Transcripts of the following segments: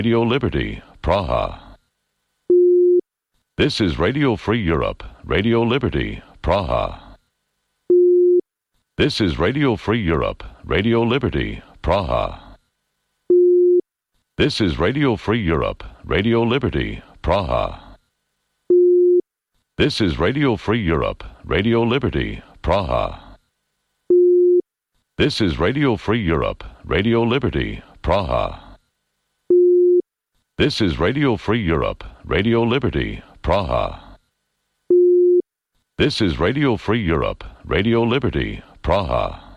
Radio Liberty, Praha. This is Radio Free Europe, Radio Liberty, Praha. This is Radio Free Europe, Radio Liberty, Praha. This is Radio Free Europe, Radio Liberty, Praha. This is Radio Free Europe, Radio Liberty, Praha. This is Radio Free Europe, Radio Liberty, Praha. This is Radio Free Europe, Radio Liberty, Praha. This is Radio Free Europe, Radio Liberty, Praha.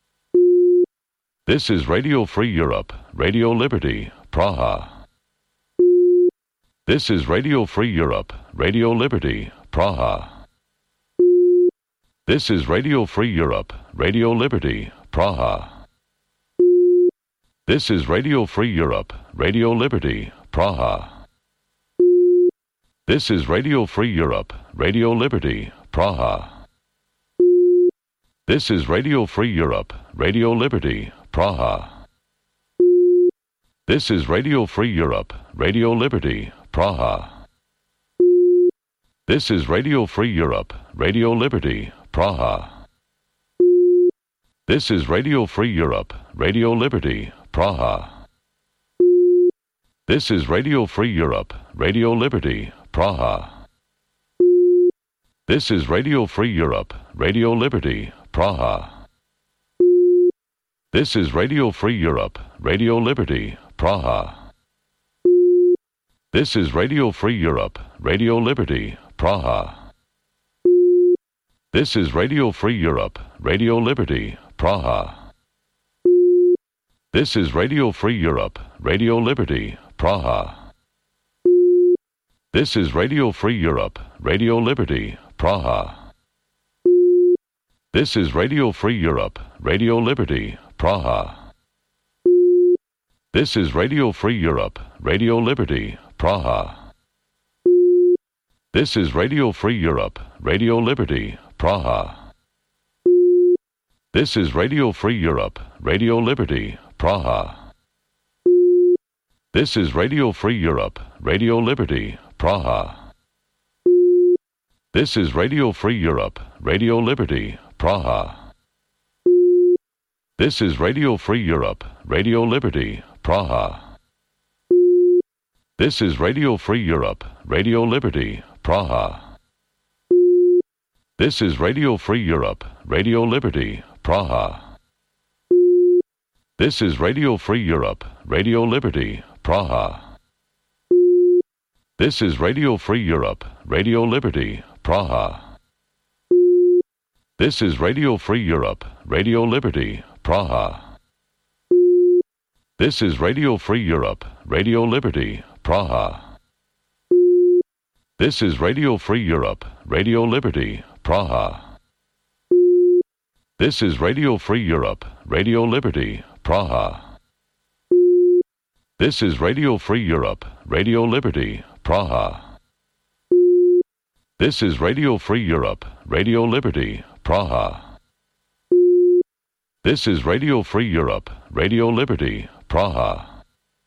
This is Radio Free Europe, Radio Liberty, Praha. This is Radio Free Europe, Radio Liberty, Praha. This is Radio Free Europe, Radio Liberty, Praha. This is Radio Free Europe, Radio Liberty, Praha. This is Radio Free Europe, Radio Liberty, Praha. This is Radio Free Europe, Radio Liberty, Praha. This is Radio Free Europe, Radio Liberty, Praha. This is Radio Free Europe, Radio Liberty, Praha. This is Radio Free Europe, Radio Liberty, Praha. This is Radio Free Europe, Radio Liberty, Praha. This is Radio Free Europe, Radio Liberty, Praha. This is Radio Free Europe, Radio Liberty, Praha. This is Radio Free Europe, Radio Liberty, Praha. This is Radio Free Europe, Radio Liberty, Praha. This is Radio Free Europe, Radio Liberty, Praha. This is Radio Free Europe, Radio Liberty, Praha. This is Radio Free Europe, Radio Liberty, Praha. This is Radio Free Europe, Radio Liberty, Praha. This is Radio Free Europe, Radio Liberty, Praha. This is Radio Free Europe, Radio Liberty, Praha. This is Radio Free Europe, Radio Liberty, Praha. This is Radio Free Europe, Radio Liberty, Praha. This is Radio Free Europe, Radio Liberty, Praha. This is Radio Free Europe, Radio Liberty, Praha. This is Radio Free Europe, Radio Liberty, Praha. This is Radio Free Europe, Radio Liberty, Praha. This is Radio Free Europe, Radio Liberty, Praha. This is Radio Free Europe, Radio Liberty, Praha. This is Radio Free Europe, Radio Liberty, Praha. This is Radio Free Europe, Radio Liberty, Praha. This is Radio Free Europe, Radio Liberty, Praha. This is Radio Free Europe, Radio Liberty, Praha. This is Radio Free Europe, Radio Liberty, Praha. This is Radio Free Europe, Radio Liberty, Praha.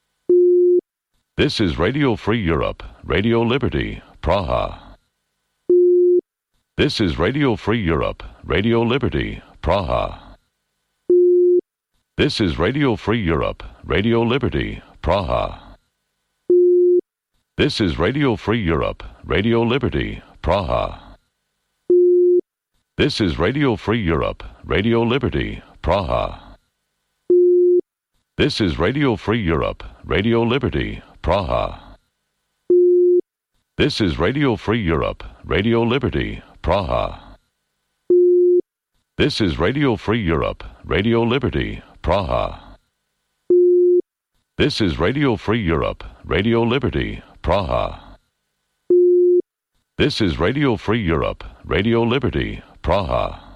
This is Radio Free Europe, Radio Liberty, Praha. This is Radio Free Europe, Radio Liberty, Praha. This is Radio Free Europe, Radio Liberty, Praha. This is Radio Free Europe, Radio Liberty, Praha. This is Radio Free Europe, Radio Liberty, Praha. This is Radio Free Europe, Radio Liberty, Praha. This is Radio Free Europe, Radio Liberty, Praha. This is Radio Free Europe, Radio Liberty, Praha. This is Radio Free Europe, Radio Liberty, Praha. This is Radio Free Europe, Radio Liberty, Praha.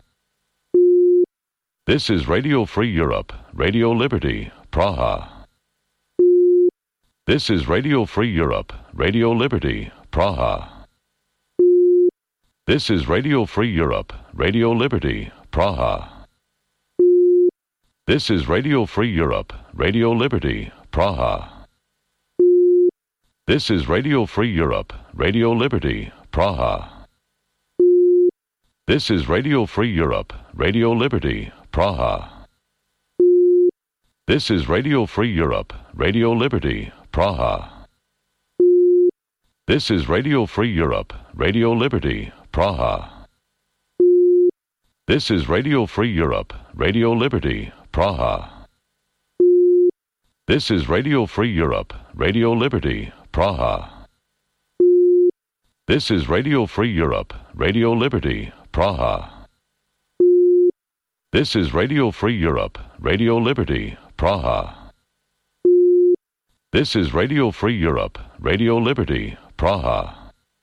This is Radio Free Europe, Radio Liberty, Praha. This is Radio Free Europe, Radio Liberty, Praha. This is Radio Free Europe, Radio Liberty, Praha. This is Radio Free Europe, Radio Liberty, Praha. This is Radio Free Europe, Radio Liberty, Praha. This is Radio Free Europe, Radio Liberty, Praha. This is Radio Free Europe, Radio Liberty, Praha. This is Radio Free Europe, Radio Liberty, Praha. This is Radio Free Europe, Radio Liberty, Praha. This is Radio Free Europe, Radio Liberty, Praha. This is Radio Free Europe, Radio Liberty, Praha. This is Radio Free Europe, Radio Liberty, Praha. This is Radio Free Europe, Radio Liberty, Praha.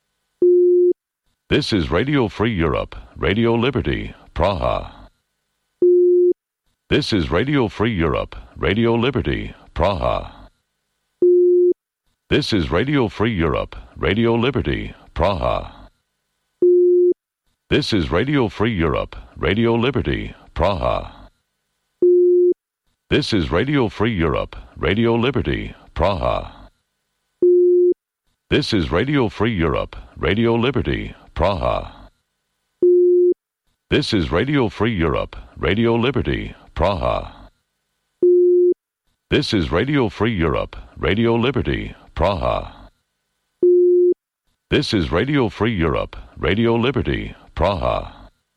This is Radio Free Europe, Radio Liberty, Praha. This is Radio Free Europe, Radio Liberty, Praha. This is Radio Free Europe, Radio Liberty, Praha. This is Radio Free Europe, Radio Liberty, Praha. This is Radio Free Europe, Radio Liberty, Praha. This is Radio Free Europe, Radio Liberty, Praha. This is Radio Free Europe, Radio Liberty, Praha. This is Radio Free Europe, Radio Liberty, Praha. This is Radio Free Europe, Radio Liberty, Praha.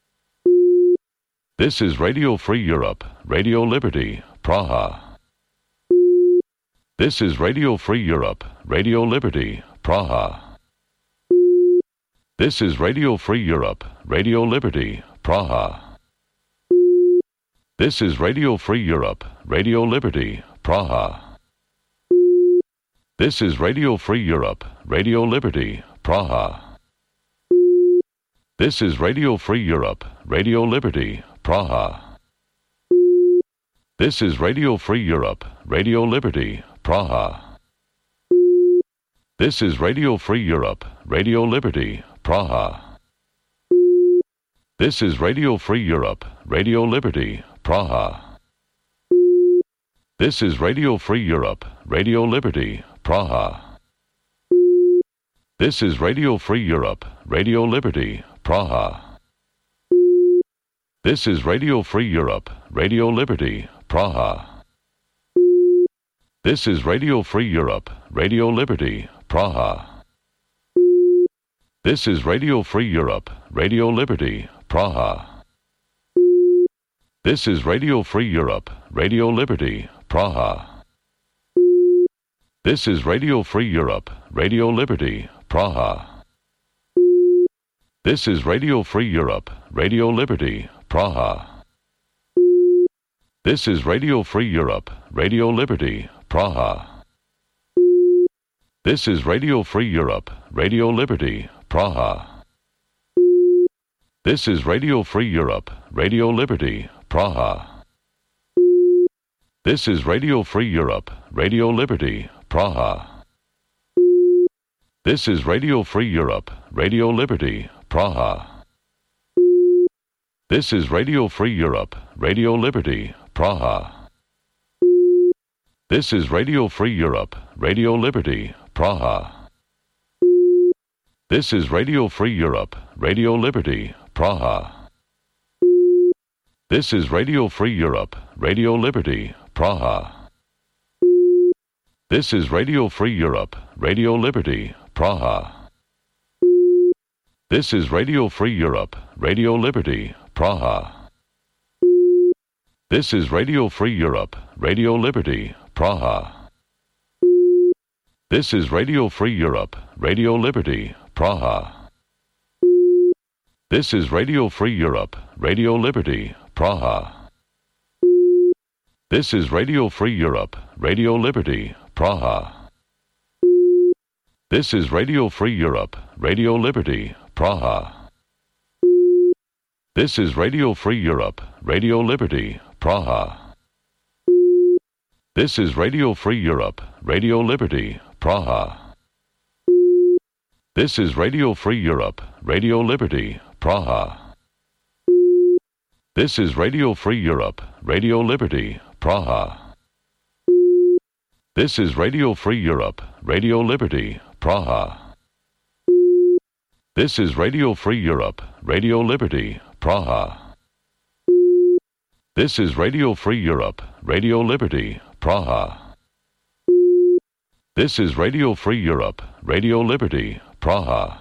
This is Radio Free Europe, Radio Liberty, Praha. This is Radio Free Europe, Radio Liberty, Praha. This is Radio Free Europe, Radio Liberty, Praha. This is Radio Free Europe, Radio Liberty, Praha. This is Radio Free Europe, Radio Liberty, Praha. This is Radio Free Europe, Radio Liberty, Praha. This is Radio Free Europe, Radio Liberty, Praha. This is Radio Free Europe, Radio Liberty, Praha. This is Radio Free Europe, Radio Liberty, Praha. This is Radio Free Europe, Radio Liberty, Praha. This is Radio Free Europe, Radio Liberty, Praha. This is Radio Free Europe, Radio Liberty, Praha. This is Radio Free Europe, Radio Liberty, Praha. This is Radio Free Europe, Radio Liberty, Praha. This is Radio Free Europe, Radio Liberty, Praha. This is Radio Free Europe, Radio Liberty, Praha. This is Radio Free Europe, Radio Liberty, Praha. This is Radio Free Europe, Radio Liberty, Praha. This is Radio Free Europe, Radio Liberty, Praha. This is Radio Free Europe, Radio Liberty, Praha. This is Radio Free Europe, Radio Liberty, Praha. This is Radio Free Europe, Radio Liberty, Praha. This is Radio Free Europe, Radio Liberty, Praha. This is Radio Free Europe, Radio Liberty, Praha. This is Radio Free Europe, Radio Liberty, Praha. This is Radio Free Europe, Radio Liberty, Praha. This is Radio Free Europe, Radio Liberty, Praha. This is Radio Free Europe, Radio Liberty, Praha. This is Radio Free Europe, Radio Liberty, Praha. This is Radio Free Europe, Radio Liberty, Praha. This is Radio Free Europe, Radio Liberty, Praha. This is Radio Free Europe, Radio Liberty, Praha. This is Radio Free Europe, Radio Liberty, Praha. This is Radio Free Europe, Radio Liberty, Praha. This is Radio Free Europe, Radio Liberty, Praha. This is Radio Free Europe, Radio Liberty, Praha. This is Radio Free Europe, Radio Liberty, Praha. This is Radio Free Europe, Radio Liberty, Praha. This is Radio Free Europe, Radio Liberty, Praha. This is Radio Free Europe, Radio Liberty, Praha. This is Radio Free Europe, Radio Liberty, Praha.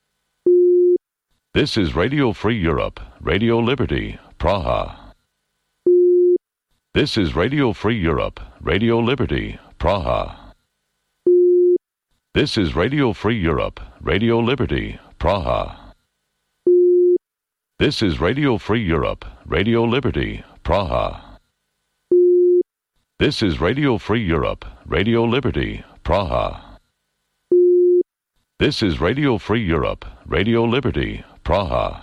This is Radio Free Europe, Radio Liberty, Praha. This is Radio Free Europe, Radio Liberty, Praha. This is Radio Free Europe, Radio Liberty, Praha. This is Radio Free Europe, Radio Liberty, Praha. This is Radio Free Europe, Radio Liberty, Praha. This is Radio Free Europe, Radio Liberty, Praha.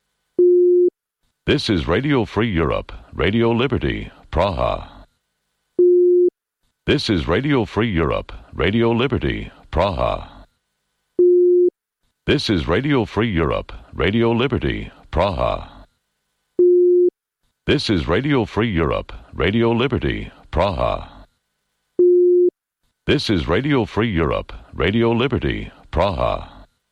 This is Radio Free Europe, Radio Liberty, Praha. This is Radio Free Europe, Radio Liberty, Praha. This is Radio Free Europe, Radio Liberty, Praha. This is Radio Free Europe, Radio Liberty, Praha. This is Radio Free Europe, Radio Liberty, Praha.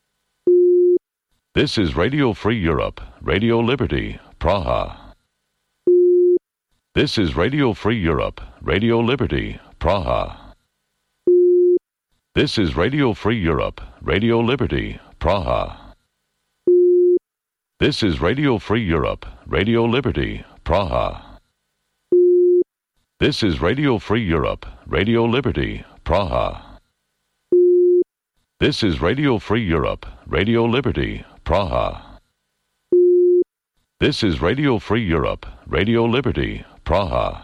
This is Radio Free Europe, Radio Liberty, Praha. This is Radio Free Europe, Radio Liberty, Praha. This is Radio Free Europe, Radio Liberty, Praha. This is Radio Free Europe, Radio Liberty, Praha. This is Radio Free Europe, Radio Liberty, Praha. This is Radio Free Europe, Radio Liberty, Praha. This is Radio Free Europe, Radio Liberty, Praha.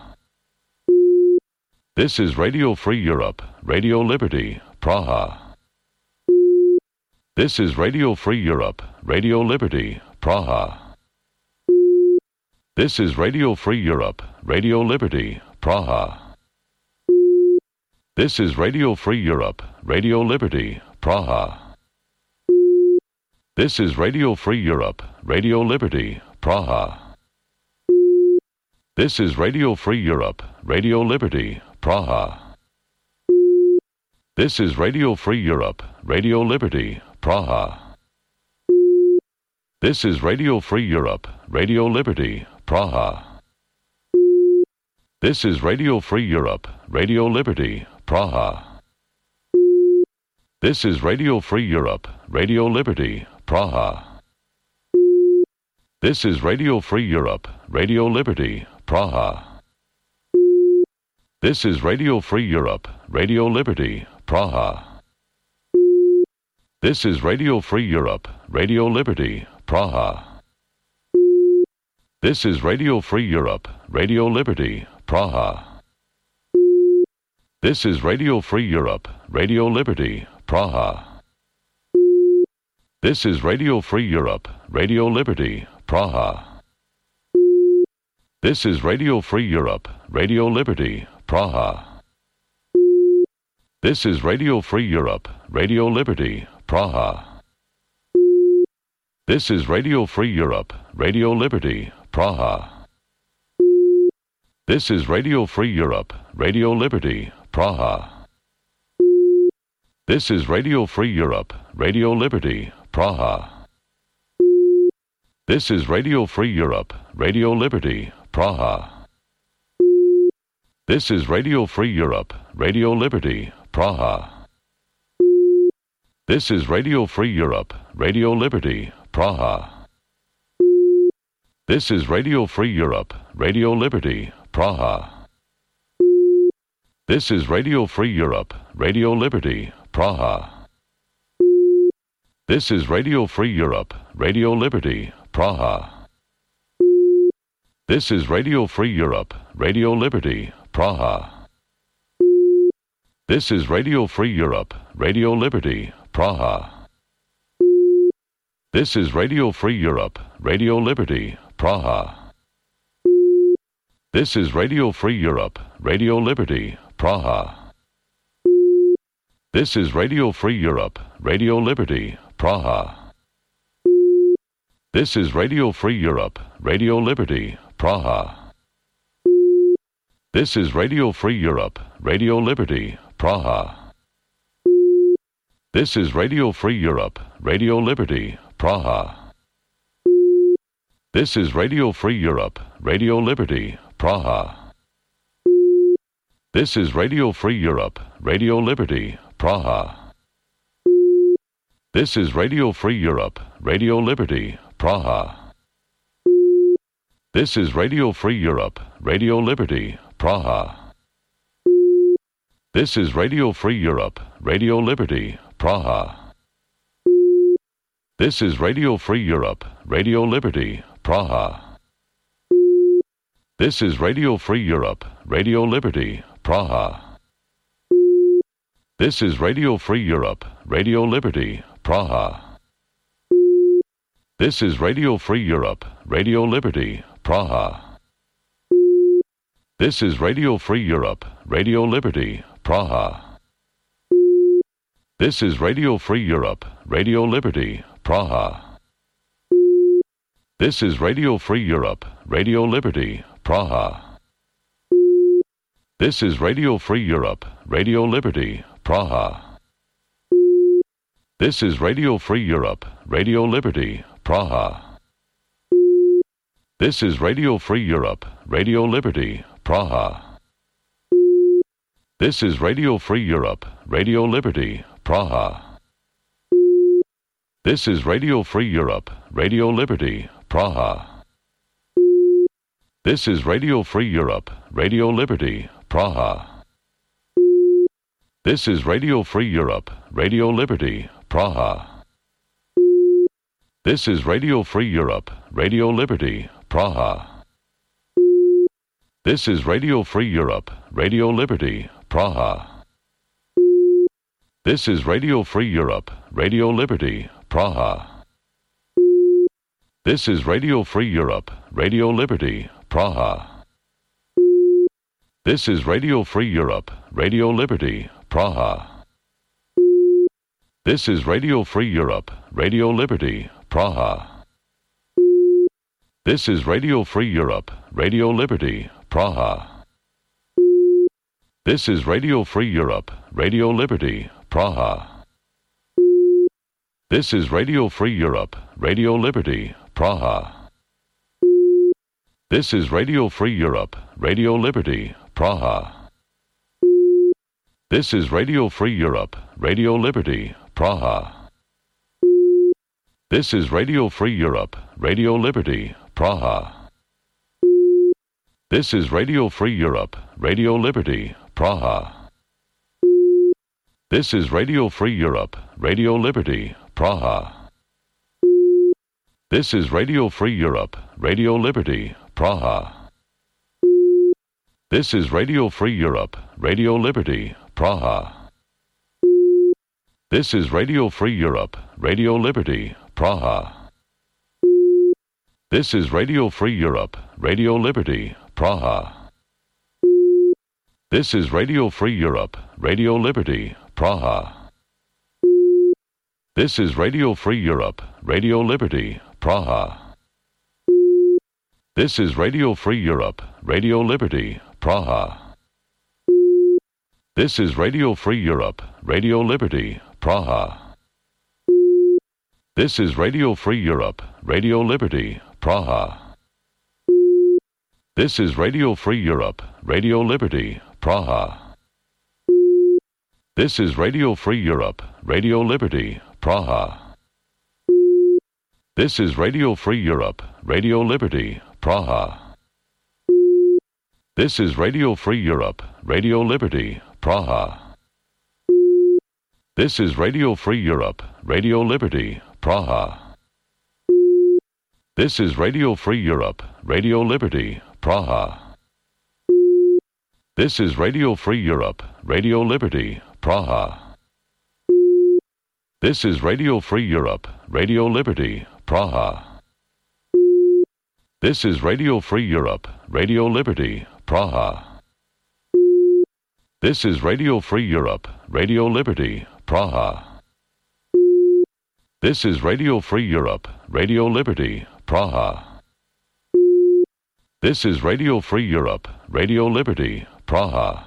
This is Radio Free Europe, Radio Liberty, Praha. This is Radio Free Europe, Radio Liberty, Praha. This is Radio Free Europe, Radio Liberty, Praha. This is Radio Free Europe, Radio Liberty, Praha. This is Radio Free Europe, Radio Liberty, Praha. This is Radio Free Europe, Radio Liberty, Praha. This is Radio Free Europe, Radio Liberty, Praha. This is Radio Free Europe, Radio Liberty, Praha. This is Radio Free Europe, Radio Liberty, Praha. This is Radio Free Europe, Radio Liberty, Praha. This is Radio Free Europe, Radio Liberty, Praha. This is Radio Free Europe, Radio Liberty, Praha. This is Radio Free Europe, Radio Liberty, Praha. This is Radio Free Europe, Radio Liberty, Praha. This is Radio Free Europe, Radio Liberty, Praha. This is Radio Free Europe, Radio Liberty, Praha. This is Radio Free Europe, Radio Liberty, Praha. This is Radio Free Europe, Radio Liberty, Praha. This is Radio Free Europe, Radio Liberty, Praha. This is Radio Free Europe, Radio Liberty, Praha. This is Radio Free Europe, Radio Liberty, Praha. This is Radio Free Europe, Radio Liberty, Praha. This is Radio Free Europe, Radio Liberty, Praha. This is Radio Free Europe, Radio Liberty, Praha. This is Radio Free Europe, Radio Liberty, Praha. This is Radio Free Europe, Radio Liberty, Praha. This is Radio Free Europe, Radio Liberty, Praha. This is Radio Free Europe, Radio Liberty, Praha. This is Radio Free Europe, Radio Liberty, Praha. This is Radio Free Europe, Radio Liberty, Praha. This is Radio Free Europe, Radio Liberty, Praha. This is Radio Free Europe, Radio Liberty, Praha. This is Radio Free Europe, Radio Liberty, Praha. This is Radio Free Europe, Radio Liberty, Praha. This is Radio Free Europe, Radio Liberty, Praha. This is Radio Free Europe, Radio Liberty, Praha. This is Radio Free Europe, Radio Liberty, Praha. This is Radio Free Europe, Radio Liberty, Praha. This is Radio Free Europe, Radio Liberty, Praha. This is Radio Free Europe, Radio Liberty, Praha. This is Radio Free Europe, Radio Liberty, Praha. This is Radio Free Europe, Radio Liberty, Praha. This is Radio Free Europe, Radio Liberty, Praha. This is Radio Free Europe, Radio Liberty, Praha. This is Radio Free Europe, Radio Liberty, Praha. This is Radio Free Europe, Radio Liberty, Praha. This is Radio Free Europe, Radio Liberty, Praha. This is Radio Free Europe, Radio Liberty, Praha. This is Radio Free Europe, Radio Liberty, Praha. This is Radio Free Europe, Radio Liberty, Praha. This is Radio Free Europe, Radio Liberty, Praha. This is Radio Free Europe, Radio Liberty, Praha. This is Radio Free Europe, Radio Liberty, Praha. This is Radio Free Europe, Radio Liberty, Praha. This is Radio Free Europe, Radio Liberty, Praha. This is Radio Free Europe, Radio Liberty, Praha. This is Radio Free Europe, Radio Liberty, Praha. This is Radio Free Europe, Radio Liberty, Praha. This is Radio Free Europe, Radio Liberty, Praha. This is Radio Free Europe, Radio Liberty, Praha. This is Radio Free Europe, Radio Liberty, Praha. This is Radio Free Europe, Radio Liberty, Praha. This is Radio Free Europe, Radio Liberty, Praha. This is Radio Free Europe, Radio Liberty, Praha. This is Radio Free Europe, Radio Liberty, Praha. This is Radio Free Europe, Radio Liberty, Praha. This is Radio Free Europe, Radio Liberty, Praha. This is Radio Free Europe, Radio Liberty, Praha. This is Radio Free Europe, Radio Liberty, Praha. This is Radio Free Europe, Radio Liberty, Praha. This is Radio Free Europe, Radio Liberty, Praha. This is Radio Free Europe, Radio Liberty, Praha. This is Radio Free Europe, Radio Liberty, Praha. This is Radio Free Europe, Radio Liberty, Praha. This is Radio Free Europe, Radio Liberty, Praha. This is Radio Free Europe, Radio Liberty, Praha. This is Radio Free Europe, Radio Liberty, Praha. This is Radio Free Europe, Radio Liberty, Praha. This is Radio Free Europe, Radio Liberty, Praha. This is Radio Free Europe, Radio Liberty, Praha. This is Radio Free Europe, Radio Liberty, Praha. This is Radio Free Europe, Radio Liberty, Praha. This is Radio Free Europe, Radio Liberty, Praha. This is Radio Free Europe, Radio Liberty, Praha. This is Radio Free Europe, Radio Liberty, Praha. This is Radio Free Europe, Radio Liberty, Praha. This is Radio Free Europe, Radio Liberty, Praha. This is Radio Free Europe, Radio Liberty, Praha. This is Radio Free Europe, Radio Liberty, Praha.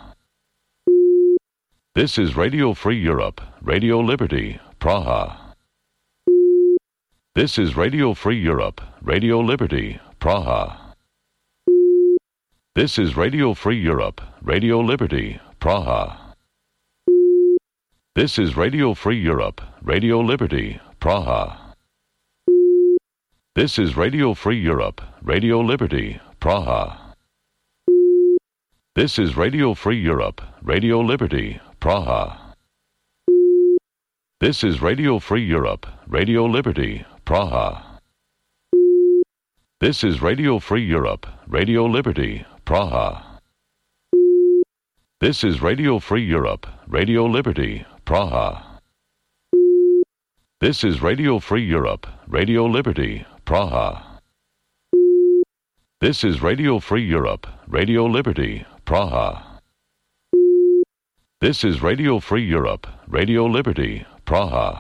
This is Radio Free Europe, Radio Liberty, Praha. This is Radio Free Europe, Radio Liberty, Praha. This is Radio Free Europe, Radio Liberty, Praha. This is Radio Free Europe, Radio Liberty, Praha. This is Radio Free Europe, Radio Liberty, Praha. This is Radio Free Europe, Radio Liberty, Praha. This is Radio Free Europe, Radio Liberty, Praha. This is Radio Free Europe, Radio Liberty, Praha. This is Radio Free Europe, Radio Liberty, Praha. This is Radio Free Europe, Radio Liberty, Praha. This is Radio Free Europe, Radio Liberty, Praha. This is Radio Free Europe, Radio Liberty, Praha.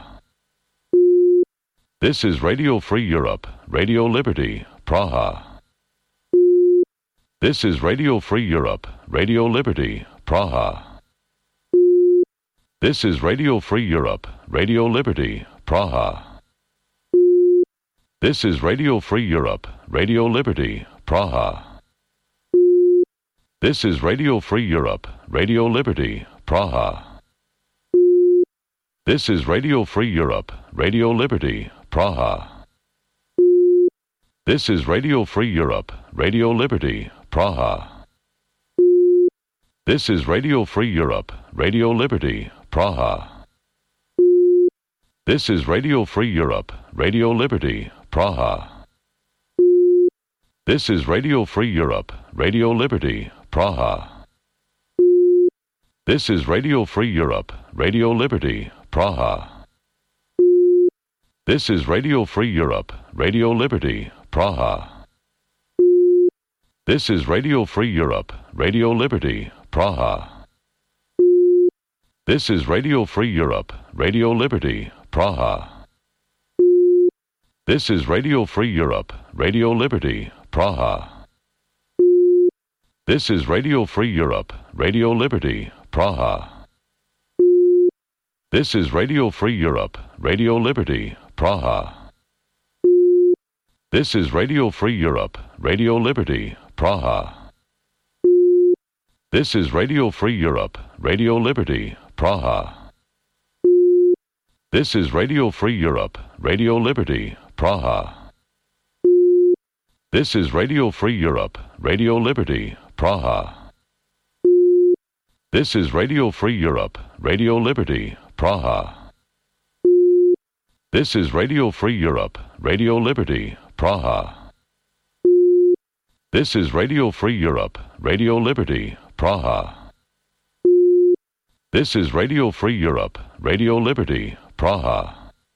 This is Radio Free Europe, Radio Liberty, Praha. This is Radio Free Europe, Radio Liberty, Praha. This is Radio Free Europe, Radio Liberty, Praha. This is Radio Free Europe, Radio Liberty, Praha. This is Radio Free Europe, Radio Liberty, Praha. This is Radio Free Europe, Radio Liberty, Praha. This is Radio Free Europe, Radio Liberty, Praha. This is Radio Free Europe, Radio Liberty, Praha. This is Radio Free Europe, Radio Liberty, Praha. This is Radio Free Europe, Radio Liberty, Praha. This is Radio Free Europe, Radio Liberty, Praha. This is Radio Free Europe, Radio Liberty, Praha. This is Radio Free Europe, Radio Liberty, Praha. This is Radio Free Europe, Radio Liberty, Praha. This is Radio Free Europe, Radio Liberty, Praha. This is Radio Free Europe, Radio Liberty, Praha. This is Radio Free Europe, Radio Liberty, Praha. This is Radio Free Europe, Radio Liberty, Praha. This is Radio Free Europe, Radio Liberty, Praha. This is Radio Free Europe, Radio Liberty, Praha. This is Radio Free Europe, Radio Liberty, Praha. This is Radio Free Europe, Radio Liberty, Praha. This is Radio Free Europe, Radio Liberty, Praha. This is Radio Free Europe, Radio Liberty, Praha. This is Radio Free Europe, Radio Liberty, Praha.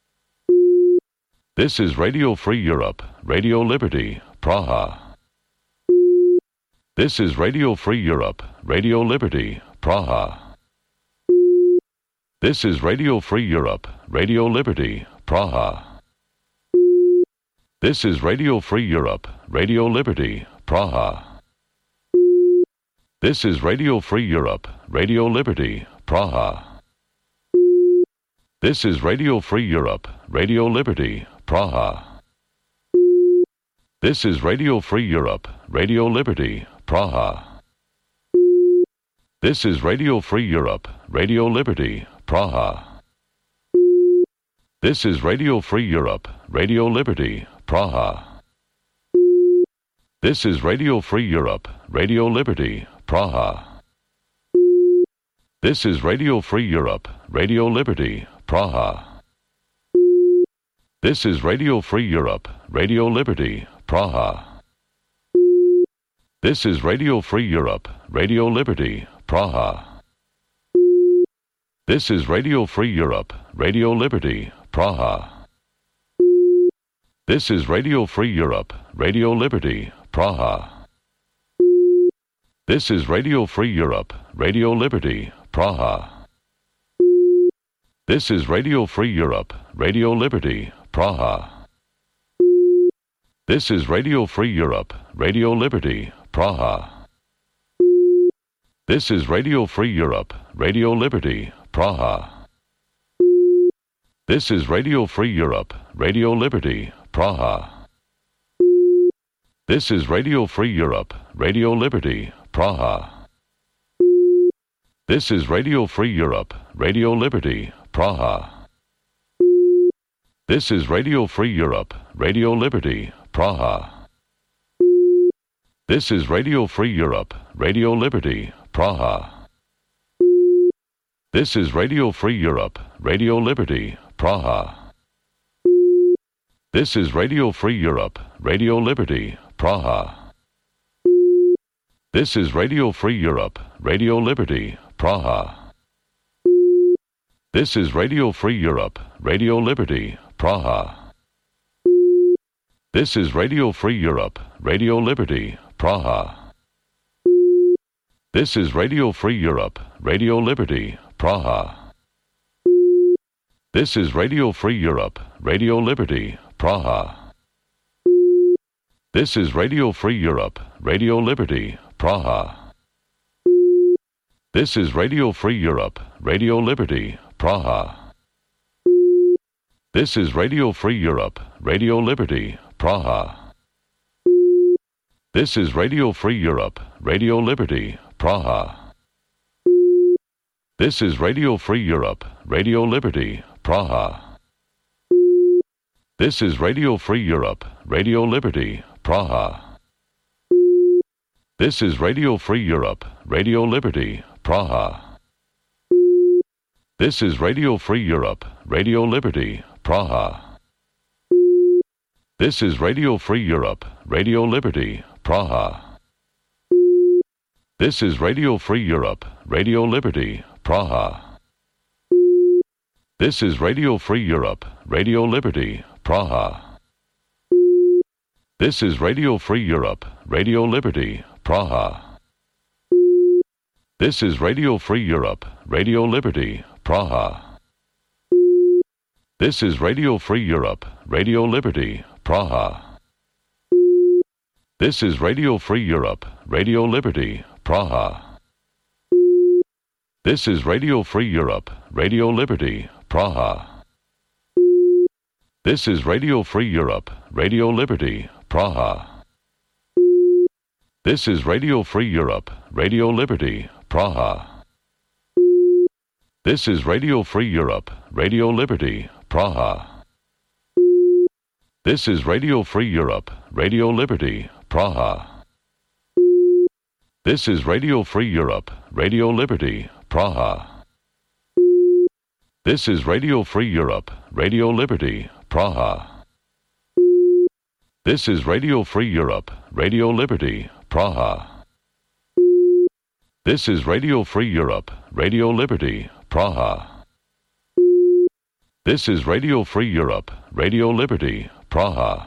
This is Radio Free Europe, Radio Liberty, Praha. This is Radio Free Europe, Radio Liberty, Praha. This is Radio Free Europe, Radio Liberty, Praha. This is Radio Free Europe, Radio Liberty, Praha. This is Radio Free Europe, Radio Liberty, Praha. This is Radio Free Europe, Radio Liberty, Praha. This is Radio Free Europe, Radio Liberty, Praha. This is Radio Free Europe, Radio Liberty, Praha. This is Radio Free Europe, Radio Liberty, Praha. This is Radio Free Europe, Radio Liberty, Praha. This is Radio Free Europe, Radio Liberty, Praha. This is Radio Free Europe, Radio Liberty, Praha. This is Radio Free Europe, Radio Liberty, Praha. This is Radio Free Europe, Radio Liberty, Praha. This is Radio Free Europe, Radio Liberty, Praha. This is Radio Free Europe, Radio Liberty, Praha. This is Radio Free Europe, Radio Liberty, Praha. This is Radio Free Europe, Radio Liberty, Praha. This is Radio Free Europe, Radio Liberty, Praha. This is Radio Free Europe, Radio Liberty, Praha. This is Radio Free Europe, Radio Liberty, Praha. This is Radio Free Europe, Radio Liberty, Praha. This is Radio Free Europe, Radio Liberty, Praha. This is Radio Free Europe, Radio Liberty, Praha. This is Radio Free Europe, Radio Liberty, Praha. This is Radio Free Europe, Radio Liberty, Praha. This is Radio Free Europe, Radio Liberty, Praha. This is Radio Free Europe, Radio Liberty, Praha. This is Radio Free Europe, Radio Liberty, Praha. This is Radio Free Europe, Radio Liberty, Praha. This is Radio Free Europe, Radio Liberty, Praha. This is Radio Free Europe, Radio Liberty, Praha. This is Radio Free Europe, Radio Liberty, Praha. This is Radio Free Europe, Radio Liberty, Praha. This is Radio Free Europe, Radio Liberty, Praha. This is Radio Free Europe, Radio Liberty, Praha. This is Radio Free Europe, Radio Liberty, Praha. This is Radio Free Europe, Radio Liberty, Praha. This is Radio Free Europe, Radio Liberty, Praha. This is Radio Free Europe, Radio Liberty, Praha. This is Radio Free Europe, Radio Liberty, Praha. This is Radio Free Europe, Radio Liberty, Praha. This is Radio Free Europe, Radio Liberty, Praha. This is Radio Free Europe, Radio Liberty, Praha. This is Radio Free Europe, Radio Liberty, Praha. This is Radio Free Europe, Radio Liberty, Praha. This is Radio Free Europe, Radio Liberty, Praha. This is Radio Free Europe, Radio Liberty, Praha. This is Radio Free Europe, Radio Liberty, Praha. This is Radio Free Europe, Radio Liberty, Praha. This is Radio Free Europe, Radio Liberty, Praha. This is Radio Free Europe, Radio Liberty, Praha. This is Radio Free Europe, Radio Liberty, Praha. This is Radio Free Europe, Radio Liberty, Praha. This is Radio Free Europe, Radio Liberty, Praha. This is Radio Free Europe, Radio Liberty, Praha.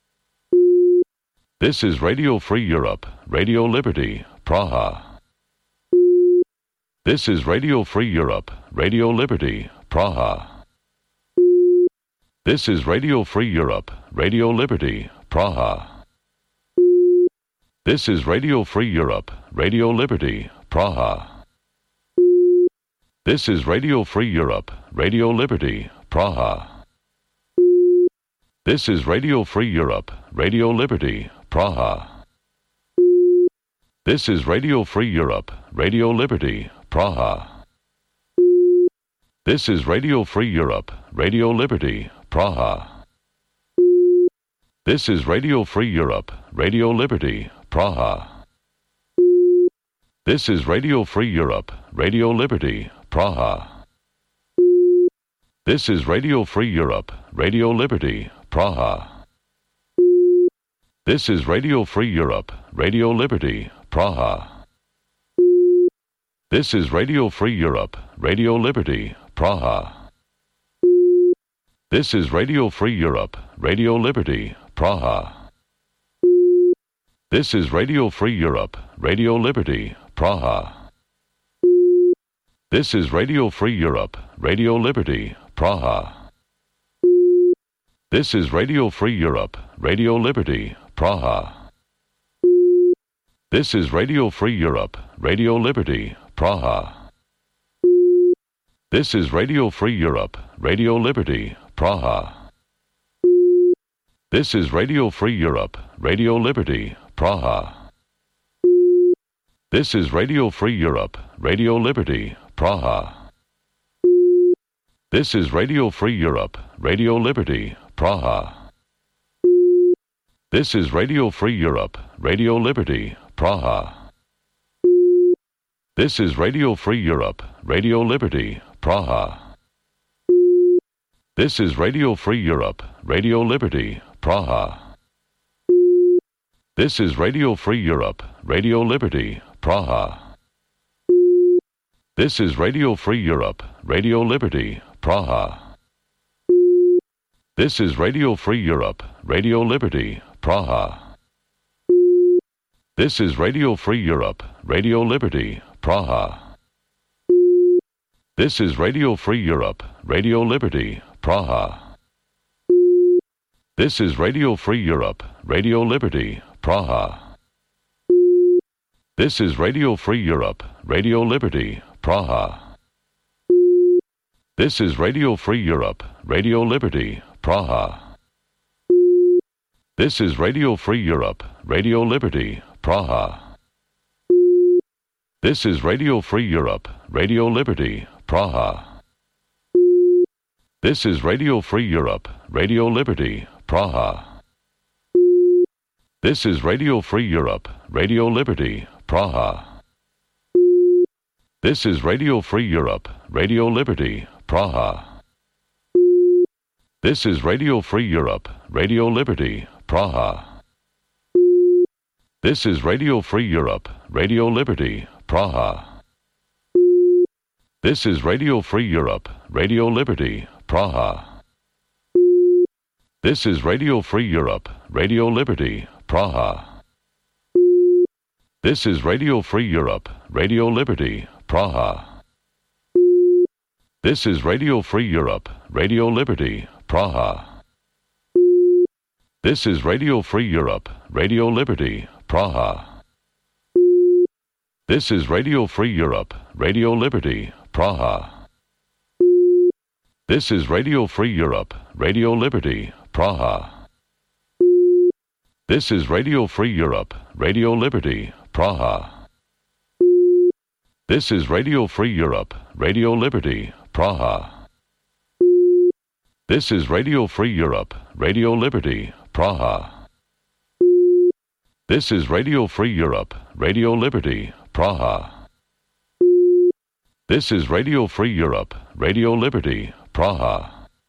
This is Radio Free Europe, Radio Liberty, Praha. This is Radio Free Europe, Radio Liberty, Praha. This is Radio Free Europe, Radio Liberty, Praha. This is Radio Free Europe, Radio Liberty, Praha. This is Radio Free Europe, Radio Liberty, Praha. This is Radio Free Europe, Radio Liberty, Praha. This is Radio Free Europe, Radio Liberty, Praha. This is Radio Free Europe, Radio Liberty, Praha. This is Radio Free Europe, Radio Liberty, Praha. This is Radio Free Europe, Radio Liberty, Praha. This is Radio Free Europe, Radio Liberty, Praha. This is Radio Free Europe, Radio Liberty, Praha. This is Radio Free Europe, Radio Liberty, Praha. This is Radio Free Europe, Radio Liberty, Praha. This is Radio Free Europe, Radio Liberty, Praha. This is Radio Free Europe, Radio Liberty, Praha. This is Radio Free Europe, Radio Liberty, Praha. This is Radio Free Europe, Radio Liberty, Praha. This is Radio Free Europe, Radio Liberty, Praha. This is Radio Free Europe, Radio Liberty, Praha. This is Radio Free Europe, Radio Liberty, Praha. This is Radio Free Europe, Radio Liberty, Praha. This is Radio Free Europe, Radio Liberty, Praha. This is Radio Free Europe, Radio Liberty, Praha. This is Radio Free Europe, Radio Liberty, Praha. This is Radio Free Europe, Radio Liberty, Praha. This is Radio Free Europe, Radio Liberty, Praha. This is Radio Free Europe, Radio Liberty, Praha. This is Radio Free Europe, Radio Liberty, Praha. This is Radio Free Europe, Radio Liberty, Praha. This is Radio Free Europe, Radio Liberty, Praha. This is Radio Free Europe, Radio Liberty, Praha. This is Radio Free Europe, Radio Liberty, Praha. This is Radio Free Europe, Radio Liberty, Praha. This is Radio Free Europe, Radio Liberty, Praha. This is Radio Free Europe, Radio Liberty, Praha. This is Radio Free Europe, Radio Liberty, Praha. This is Radio Free Europe, Radio Liberty, Praha. This is Radio Free Europe, Radio Liberty, Praha. This is Radio Free Europe, Radio Liberty, Praha. This is Radio Free Europe, Radio Liberty, Praha. This is Radio Free Europe, Radio Liberty, Praha. This is Radio Free Europe, Radio Liberty, Praha. This is Radio Free Europe, Radio Liberty, Praha. This is Radio Free Europe, Radio Liberty, Praha. This is Radio Free Europe, Radio Liberty, Praha. This is Radio Free Europe, Radio Liberty, Praha. This is Radio Free Europe, Radio Liberty, Praha. This is Radio Free Europe, Radio Liberty, Praha. This is Radio Free Europe, Radio Liberty, Praha. This is Radio Free Europe, Radio Liberty, Praha. This is Radio Free Europe, Radio Liberty, Praha.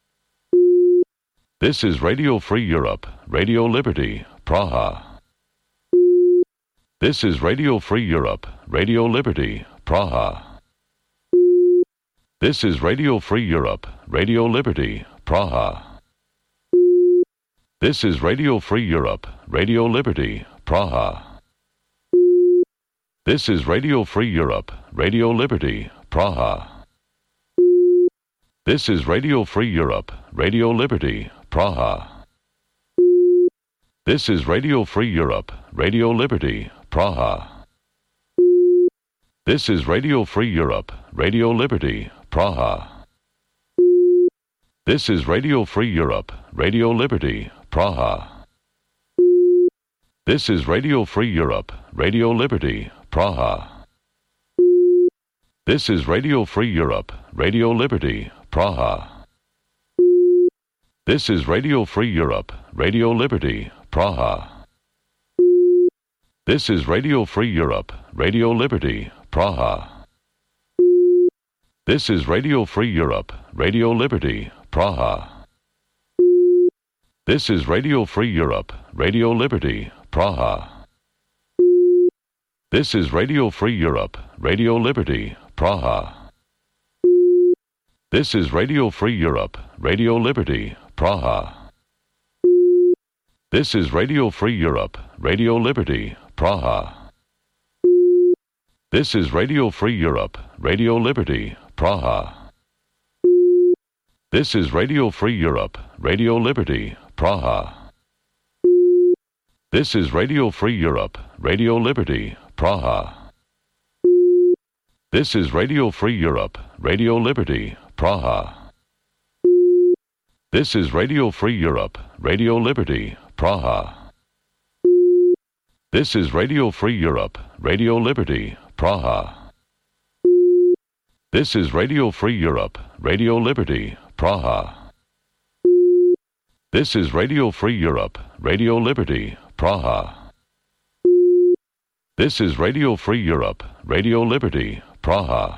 This is Radio Free Europe, Radio Liberty, Praha. This is Radio Free Europe, Radio Liberty, Praha. This is Radio Free Europe, Radio Liberty, Praha. This is Radio Free Europe, Radio Liberty, Praha. This is Radio Free Europe, Radio Liberty, Praha. This is Radio Free Europe, Radio Liberty, Praha. This is Radio Free Europe, Radio Liberty, Praha. This is Radio Free Europe, Radio Liberty, Praha. This is Radio Free Europe, Radio Liberty, Praha. This is Radio Free Europe, Radio Liberty, Praha. This is Radio Free Europe, Radio Liberty, Praha. This is Radio Free Europe, Radio Liberty, Praha. This is Radio Free Europe, Radio Liberty, Praha. This is Radio Free Europe, Radio Liberty, Praha. This is Radio Free Europe, Radio Liberty, Praha. This is Radio Free Europe, Radio Liberty, Praha. This is Radio Free Europe, Radio Liberty, Praha. This is Radio Free Europe, Radio Liberty, Praha. This is Radio Free Europe, Radio Liberty, Praha. This is Radio Free Europe, Radio Liberty, Praha. This is Radio Free Europe, Radio Liberty, Praha. This is Radio Free Europe, Radio Liberty, Praha. This is Radio Free Europe, Radio Liberty, Praha. This is Radio Free Europe, Radio Liberty, Praha. This is Radio Free Europe, Radio Liberty, Praha. This is Radio Free Europe, Radio Liberty, Praha. This is Radio Free Europe, Radio Liberty, Praha.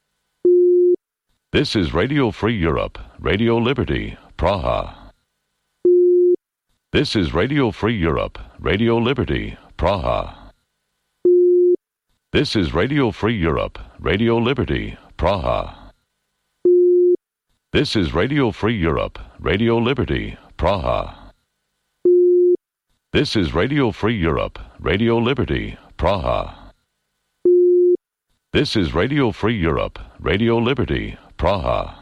This is Radio Free Europe, Radio Liberty, Praha. This is Radio Free Europe, Radio Liberty, Praha. This is Radio Free Europe, Radio Liberty, Praha. This is Radio Free Europe, Radio Liberty, Praha. This is Radio Free Europe, Radio Liberty, Praha. This is Radio Free Europe, Radio Liberty, Praha.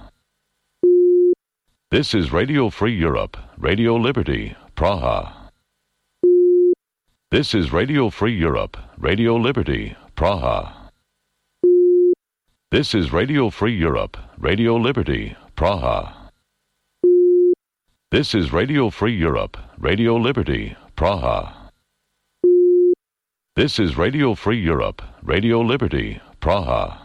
This is Radio Free Europe, Radio Liberty, Praha. This is Radio Free Europe, Radio Liberty, Praha. This is Radio Free Europe, Radio Liberty, Praha. This is Radio Free Europe, Radio Liberty, Praha. This is Radio Free Europe, Radio Liberty, Praha.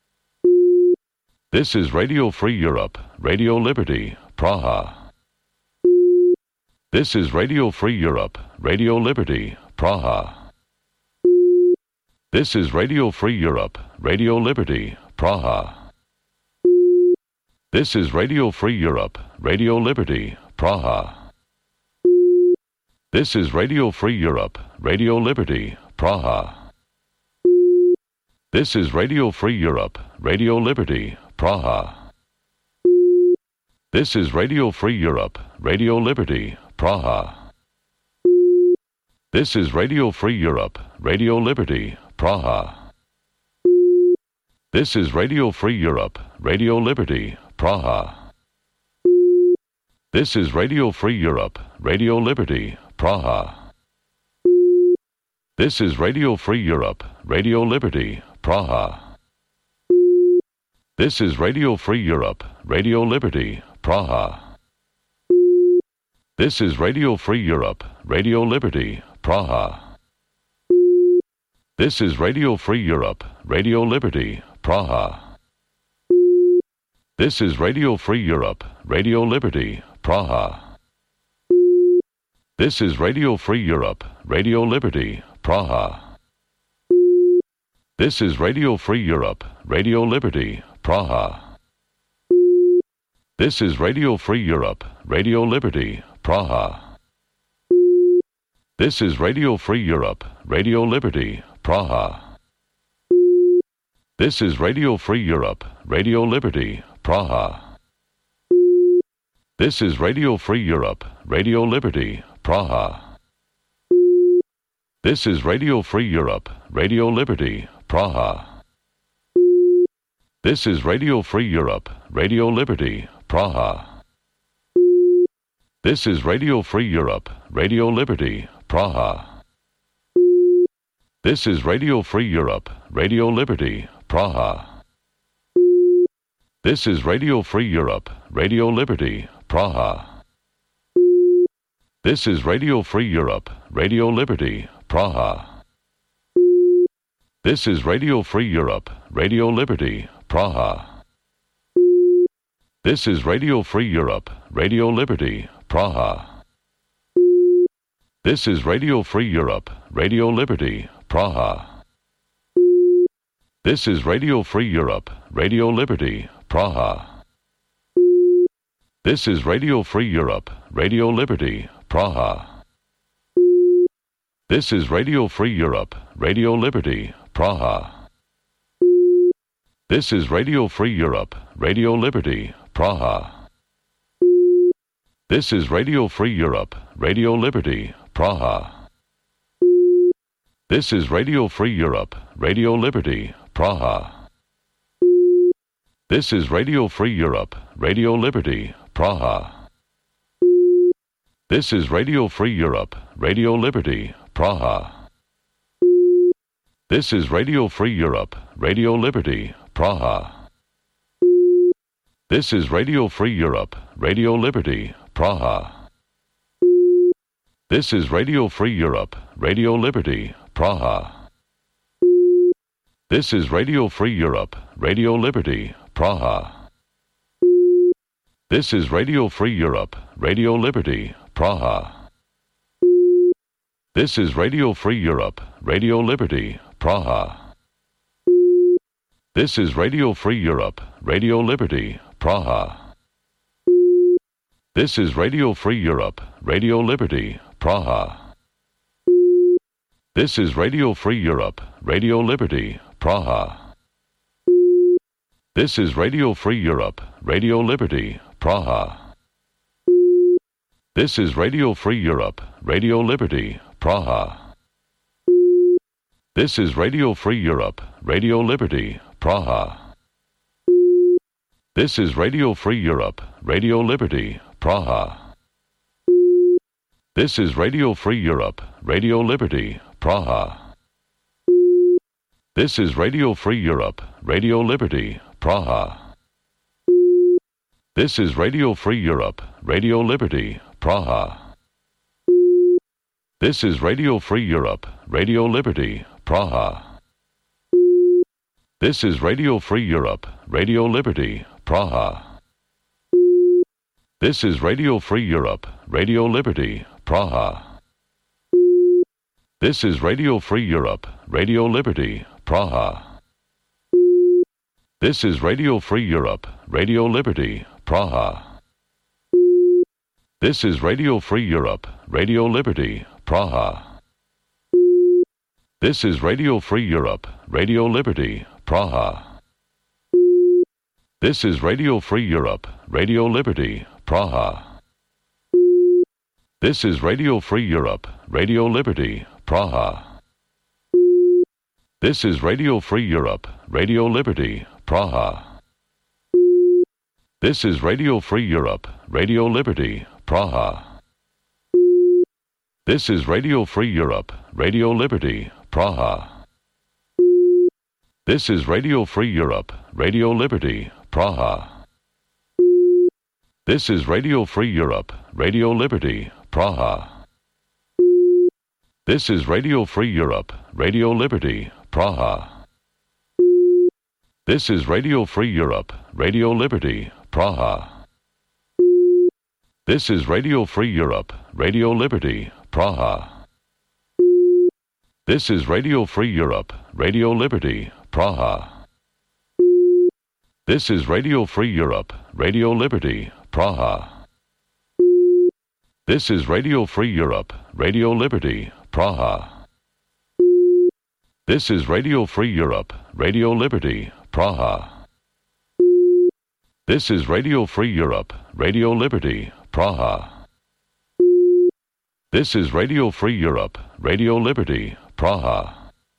This is Radio Free Europe, Radio Liberty, Praha. This is Radio Free Europe, Radio Liberty, Praha. This is Radio Free Europe, Radio Liberty, Praha. This is Radio Free Europe, Radio Liberty, Praha. This is Radio Free Europe, Radio Liberty, Praha. This is Radio Free Europe, Radio Liberty, Praha. This is Radio Free Europe, Radio Liberty, Praha. This is Radio Free Europe, Radio Liberty, Praha. This is Radio Free Europe, Radio Liberty, Praha. This is Radio Free Europe, Radio Liberty, Praha. This is Radio Free Europe, Radio Liberty, Praha. This is Radio Free Europe, Radio Liberty, Praha. This is Radio Free Europe, Radio Liberty, Praha. This is Radio Free Europe, Radio Liberty, Praha. This is Radio Free Europe, Radio Liberty, Praha. This is Radio Free Europe, Radio Liberty, Praha. This is Radio Free Europe, Radio Liberty, Praha. This is Radio Free Europe, Radio Liberty, Praha. This is Radio Free Europe, Radio Liberty, Praha. This is Radio Free Europe, Radio Liberty, Praha. This is Radio Free Europe, Radio Liberty, Praha. This is Radio Free Europe, Radio Liberty, Praha. This is Radio Free Europe, Radio Liberty, Praha. This is Radio Free Europe, Radio Liberty, Praha. This is Radio Free Europe, Radio Liberty, Praha. This is Radio Free Europe, Radio Liberty, Praha. This is Radio Free Europe, Radio Liberty, Praha. This is Radio Free Europe, Radio Liberty, Praha. This is Radio Free Europe, Radio Liberty, Praha. This is Radio Free Europe, Radio Liberty, Praha. This is Radio Free Europe, Radio Liberty, Praha. This is Radio Free Europe, Radio Liberty, Praha. This is Radio Free Europe, Radio Liberty, Praha. This is Radio Free Europe, Radio Liberty, Praha. This is Radio Free Europe, Radio Liberty, Praha. This is Radio Free Europe, Radio Liberty, Praha. This is Radio Free Europe, Radio Liberty, Praha. This is Radio Free Europe, Radio Liberty, Praha. This is Radio Free Europe, Radio Liberty, Praha. This is Radio Free Europe, Radio Liberty, Praha. This is Radio Free Europe, Radio Liberty, Praha. This is Radio Free Europe, Radio Liberty, Praha. This is Radio Free Europe, Radio Liberty, Praha. This is Radio Free Europe, Radio Liberty, Praha. This is Radio Free Europe, Radio Liberty, Praha. This is Radio Free Europe, Radio Liberty, Praha. This is Radio Free Europe, Radio Liberty, Praha. This is Radio Free Europe, Radio Liberty, Praha. This is Radio Free Europe, Radio Liberty, Praha. This is Radio Free Europe, Radio Liberty, Praha. This is Radio Free Europe, Radio Liberty, Praha. This is Radio Free Europe, Radio Liberty, Praha. This is Radio Free Europe, Radio Liberty, Praha. This is Radio Free Europe, Radio Liberty, Praha. This is Radio Free Europe, Radio Liberty, Praha. This is Radio Free Europe, Radio Liberty, Praha. This is Radio Free Europe, Radio Liberty, Praha. This is Radio Free Europe, Radio Liberty, Praha. This is Radio Free Europe, Radio Liberty, Praha. This is Radio Free Europe, Radio Liberty, Praha. This is Radio Free Europe, Radio Liberty, Praha. This is Radio Free Europe, Radio Liberty, Praha. This is Radio Free Europe, Radio Liberty, Praha. This is Radio Free Europe, Radio Liberty, Praha. This is Radio Free Europe, Radio Liberty, Praha. This is Radio Free Europe, Radio Liberty, Praha. This is Radio Free Europe, Radio Liberty, Praha. This is Radio Free Europe, Radio Liberty, Praha. This is Radio Free Europe, Radio Liberty, Praha. This is Radio Free Europe, Radio Liberty, Praha. This is Radio Free Europe, Radio Liberty, Praha. This is Radio Free Europe, Radio Liberty, Praha. This is Radio Free Europe, Radio Liberty, Praha. This is Radio Free Europe, Radio Liberty, Praha. This is Radio Free Europe, Radio Liberty, Praha. This is Radio Free Europe, Radio Liberty, Praha. This is Radio Free Europe, Radio Liberty, Praha.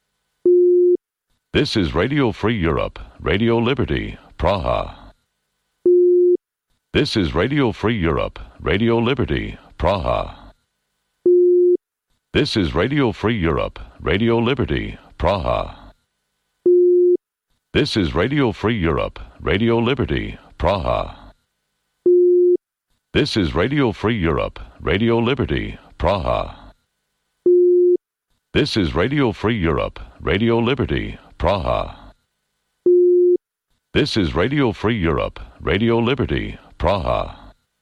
This is Radio Free Europe, Radio Liberty, Praha. This is Radio Free Europe, Radio Liberty, Praha. This is Radio Free Europe, Radio Liberty, Praha. This is Radio Free Europe, Radio Liberty, Praha. This is Radio Free Europe, Radio Liberty, Praha. This is Radio Free Europe, Radio Liberty, Praha. This is Radio Free Europe, Radio Liberty, Praha.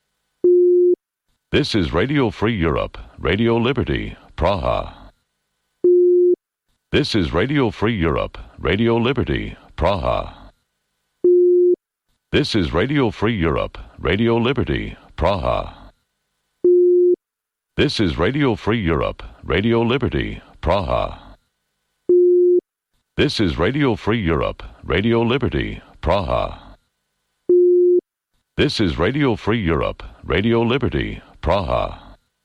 This is Radio Free Europe, Radio Liberty, Praha. This is Radio Free Europe, Radio Liberty, Praha. This is Radio Free Europe, Radio Liberty, Praha. This is Radio Free Europe, Radio Liberty, Praha. This is Radio Free Europe, Radio Liberty, Praha. This is Radio Free Europe, Radio Liberty, Praha.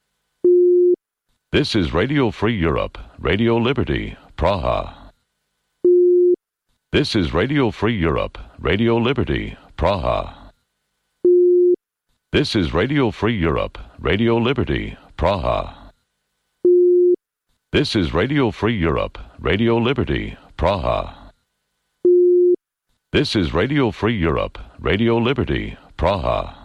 This is Radio Free Europe, Radio Liberty, Praha. This is Radio Free Europe, Radio Liberty, Praha. This is Radio Free Europe, Radio Liberty, Praha. This is Radio Free Europe, Radio Liberty, Praha. This is Radio Free Europe, Radio Liberty, Praha.